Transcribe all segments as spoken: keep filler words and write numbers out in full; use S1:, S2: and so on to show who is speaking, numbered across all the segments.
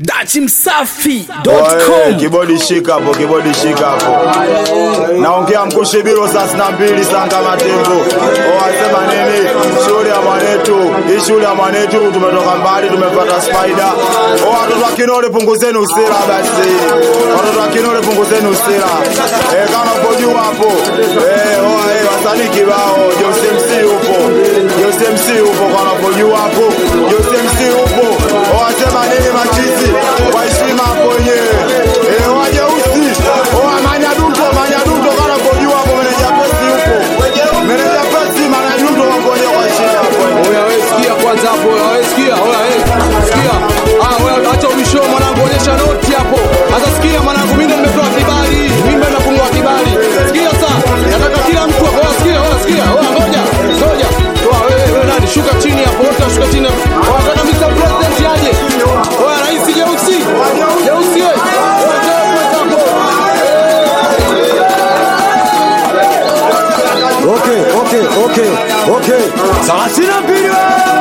S1: Dachi Msafi dot com.
S2: Kibodi shika hapo, kibodi shika hapo. Naongea Mkushibiro saa sina mbili sanga matembo. Oh asema nini? Shule ya mwanetu. Hii shule ya mwanetu tumetoka mbali tumepata spider. Oh watoto wa Kinole punguzeni usira basi. Watoto wa Kinole punguzeni usira. Eh kama pojua hapo. Eh oh eh wasanii kibao. Jose M C upo. Jose M C upo kama pojua hapo. Jose M C upo. Oh asema nini machizi? Kwa heshima hapo yenyewe. Eh waje usi. Oh amanya duto, amanya duto kana kujua hapo meneja pesi yupo. Meneja pesi maana duto wako kwa heshima hapo.
S3: Oya wewe sikia kwanza hapo, wewe sikia, oya wewe. Sikia. Ah wewe acha ubisho mwanangu, onyesha noti hapo. Hata sikia mwanangu, mimi nimepewa kibali. Mimi ndo nafunua kibali. Sikia sasa. Nataka kila mtu hapo, oya sikia, oya sikia. Oya ngoja. Ngoja. Oya wewe wewe nani? Shuka chini hapo, wote shuka chini. Oya nataka mister President aje. Oya rais Jeusi. Jeusi wewe.
S4: Okay, okay, okay, okay. Salasina mbili.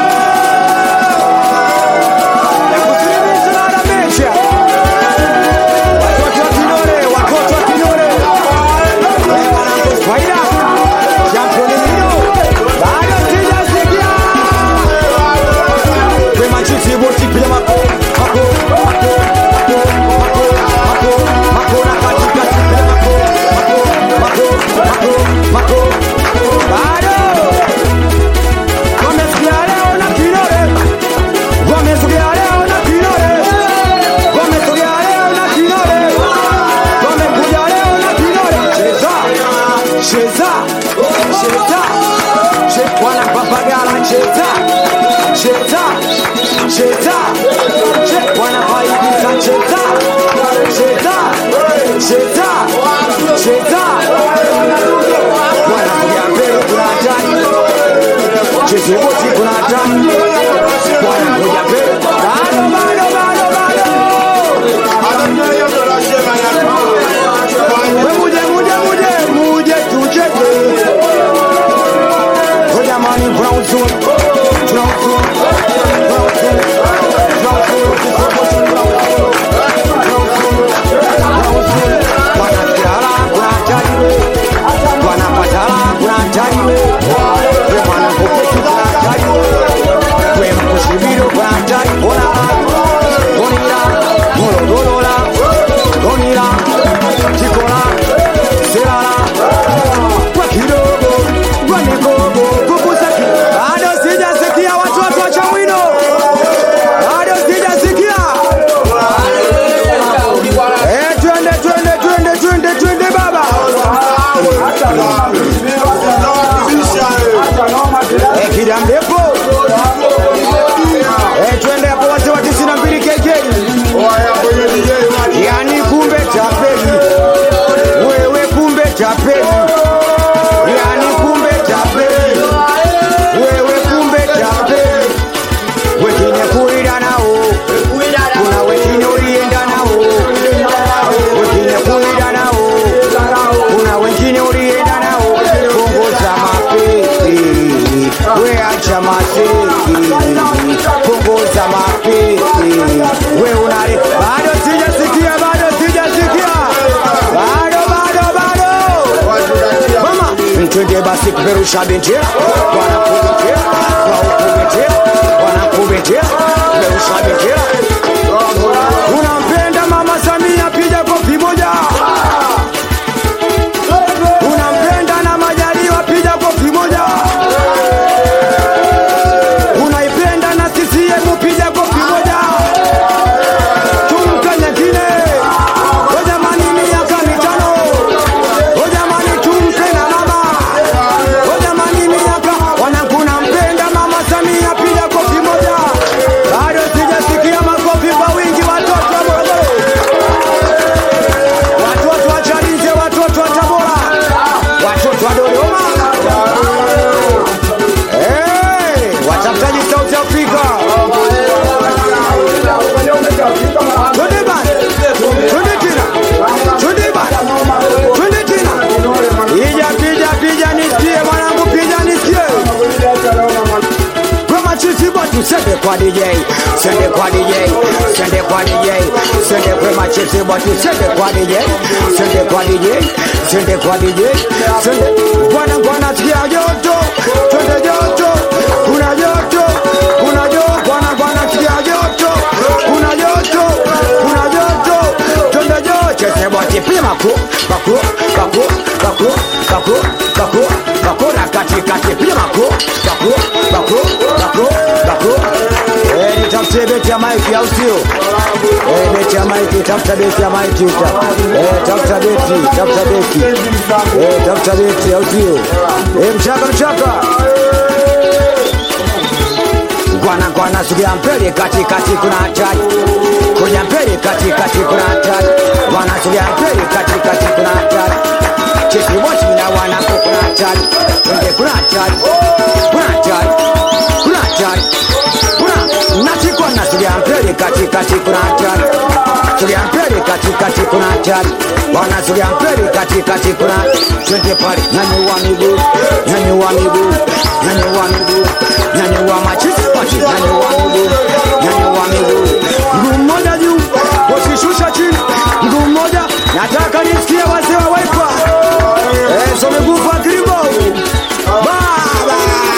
S4: Kuperusha bendera wanakubetea wanakubetea wanakubetea kuperusha bendera. Unampenda Mama Samia, piga kofi moja. Unampenda na Majaliwa, piga kofi moja. Unaipenda na C C M, piga kofi moja. Tumkanye kile jamani, miaka mitano jamani, tumpe na mama jamani, miaka wanakuna mpenda Mama Samia, piga kofi moja. Bado sijasikia makofi kwa wingi. Watoto wa Morogoro, watoto wa Chalinze, watoto wa Tabora, watoto wa Dodoma, eh, watafutaji South Africa. Twende bana, twende tena, twende bana, twende tena. Ija pija pija nisikie mwanangu, pija nisikie. Kwa machizi watu sende kwa D J, sende kwa D J, sende kwa D J. cheze bati sende kwa D J, sende kwa D J, sende kwa D J, sende bwana bwana sikia joto, twende joto, kuna joto, kuna joto, bwana bwana sikia joto, kuna joto, kuna joto, twende joto, cheze bati pima ko, bako, bako, bako, bako, bako, bako na kati kati pima ko, bako, bako, bako, bako. Eh, nitafute beti ya maiki au sio? Eh, beti ya maiki, tafuta beti ya maiki uta. Eh, tafuta beti, tafuta beti. Eh, tafuta beti au sio? Eh, mchaka mchaka. Gwana gwana sugia mpele kati kati kuna hatari. Kuja mpele kati kati kuna hatari. Gwana sugia mpele kati kati kuna hatari. Chisi wote na wanako kuna hatari. Kunde kuna hatari. Kuna hatari. Kuna hatari. Nachiko na sugia mpele kati kati kuna hatari. Sugia mpele kati kati kuna hatari. Wana sugia mpele kati kati kuna twende pale. Nyanyua miguu, nyanyua miguu, nyanyua miguu, nyanyua machizi pati, nyanyua miguu, nyanyua miguu. Mguu mmoja juu, usishusha chini. Mguu mmoja, nataka nisikie wazee wa Wiper. Eh, so miguu kwa Grimbo. Baba.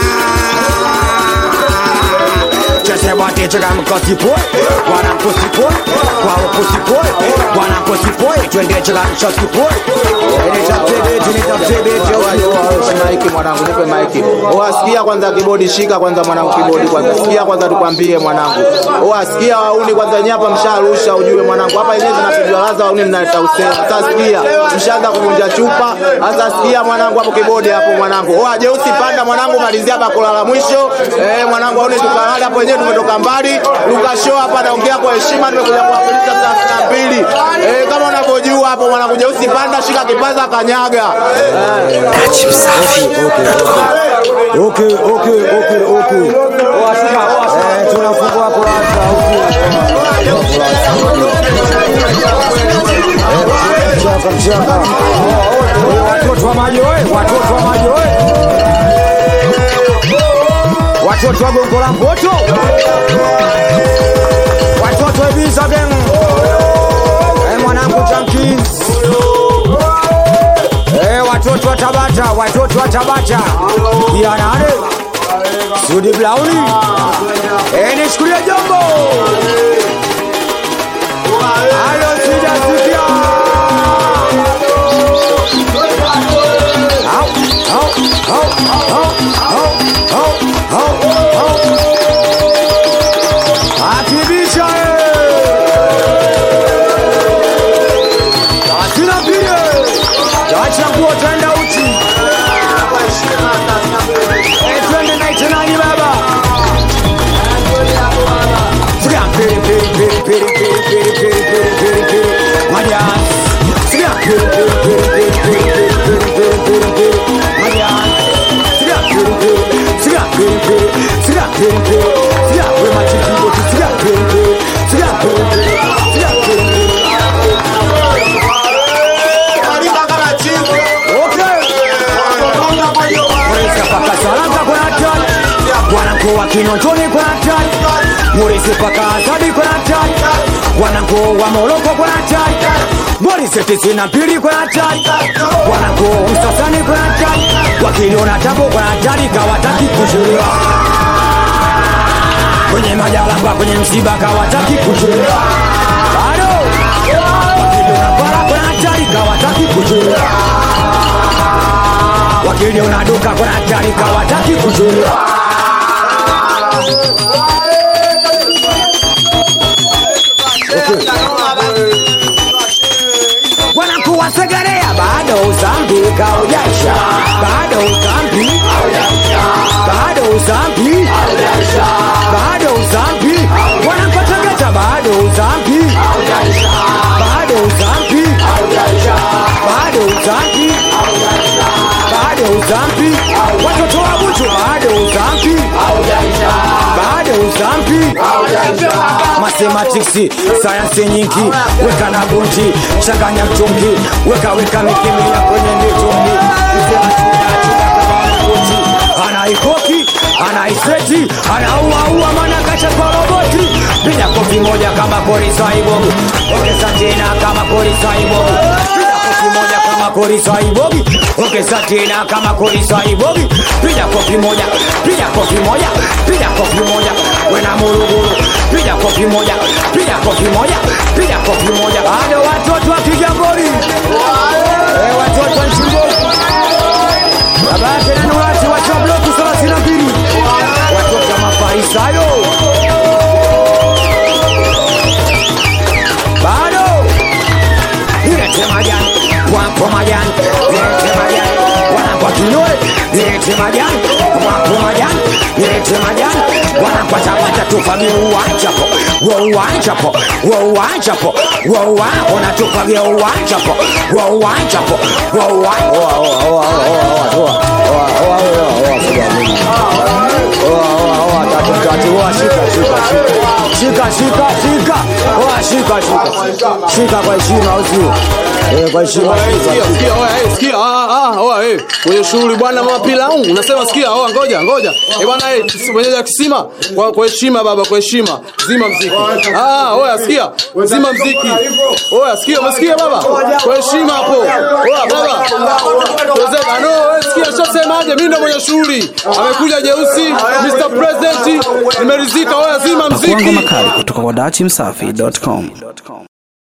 S4: Chese bati chega mkosi boy, wana mkosi boy, kwa mkosi boy, wana mkosi boy, twende chega mkosi boy. Ile chapebe, ile chapebe,
S3: Nipe maiki mwanangu, nipe maiki. Oa sikia kwanza kibodi, shika kwanza mwanangu kibodi kwanza. Sikia kwanza tukwambie mwanangu. Oa sikia wauni kwanza nyapa msharusha ujue mwanangu. Hapa yenyewe zinapigwa laza wauni mnaleta usela. Sasa sikia, mshaanza kuvunja chupa. Sasa sikia mwanangu hapo kibodi hapo mwanangu. Oa jeusi panda mwanangu, malizia hapa kulala mwisho. Eh mwanangu wauni tukalala hapo yenyewe tumetoka mbali. Luka show hapa naongea kwa heshima, nimekuja kuwafulisha thelathini na mbili. Eh kama unavyojua hapo mwanangu jeusi panda, shika kipaza kanyaga.
S4: Okay, okay, okay, okay. Eh, tunafungua hapo hapa. Chaka chaka. Watoto wa majoe, watoto wa majoe. Watoto wa Gongo la Mboto. Watoto wa Ibiza gang. Eh, mwanangu Champions. Eh, watoto wa Tabata, watoto wa Tabata. Ya nane Sudi Blauni. Eh, nishukulia jambo. Ayo sija sikia. Au, au, au, au, au, au, au, au. Akibisha eh. Asina pia. Acha kuwa tenda uchi. Twende na itanani baba. Sikia pere pere pere pere pere pere pere pere pere Maria. Sikia pere pere pere pere pere pere pere pere Maria. Sikia pere pere sikia pere pere sikia pere pere sikia pere machizi wote sikia pere pere sikia pere pere sikia pere pere. Wanangu wa Kinondoni kwa hatari, Morisi paka Azadi kwa hatari, wanangu wa Moroko kwa hatari, Morisi tisini na mbili kwa hatari, wanangu Msasani kwa hatari, wakiliona tambo kwa hatari kawataki kujuliwa, kwenye majalamba kwenye msiba kawataki kujuliwa, bado wakiliona bara kwa hatari kawataki kujuliwa, wakiliona duka kwa hatari kawataki kujuliwa. Wanakuwa Segerea bado uzambi kaujaisha, bado uzambi bado uzambi bado uzambi, wanakuwa Tegeta bado uzambi bado uzambi bado uzambi bado uzambi, watoto wa Buju bado uzambi bado uzambi. Mathematics, science nyingi, weka na bunti, changanya mchungi, weka weka mikimia kwenye mitungi, msema chuna chuna kama mkuti, ana anaikoki, anaiseti, anauaua maana kasha kwa roboti. Piga kofi moja kama Korisa Ibobi, ongeza tena kama Korisa Ibobi. Piga kofi moja kama Korisa Ibobi, ongeza tena kama Korisa Ibobi. Piga kofi moja, piga kofi moja, piga kofi moja, wena Morogoro. Piga kofi moja, piga kofi moja, piga kofi moja. Hado watoto wa Kigamboni, eh, watoto wa Nchingoni, babake na nuati watu wa bloku thelathini na mbili, watoto wa Mafarisayo. Bado nilete majani, wampo majani, nilete majani, wanakwa kinyoe, nilete majani, wampo majani, nilete majani, wanakwa tabata tufamia uwanchapo, uwanchapo, uwanchapo, uwanchapo, unatufagia uwanchapo, uwanchapo, uwanchapo. Shika, shika, shika. Oa, shika, shika. Shika kwa heshima usio. Eh, kwa heshima.
S3: Sikia, sikia, oya, eh, sikia. Ah, ah, oya, eh. Kwenye shughuli bwana mapila huu. Unasema sikia, oya, ngoja, ngoja. Eh bwana, eh, mwenyeja kisima. Kwa kwa heshima baba, kwa heshima. Zima mziki. Ah, oya, sikia. Zima mziki. Oya, sikia, umesikia baba? Kwa heshima hapo. Oya, baba. Sasa no, wewe sikia, shasemaje? Mimi ndo mwenye shughuli. Amekuja Jeusi, mister President. Nimeridhika, oya, zima mziki.
S1: Makali kutoka kwa dachimsafi dot com.